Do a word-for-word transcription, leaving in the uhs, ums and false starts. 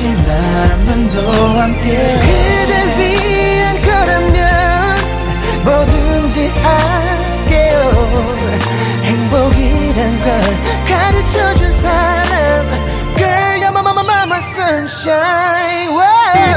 마지막만 너 함께 그댈 위한 거라면 뭐든지 할게요. 행복이란 걸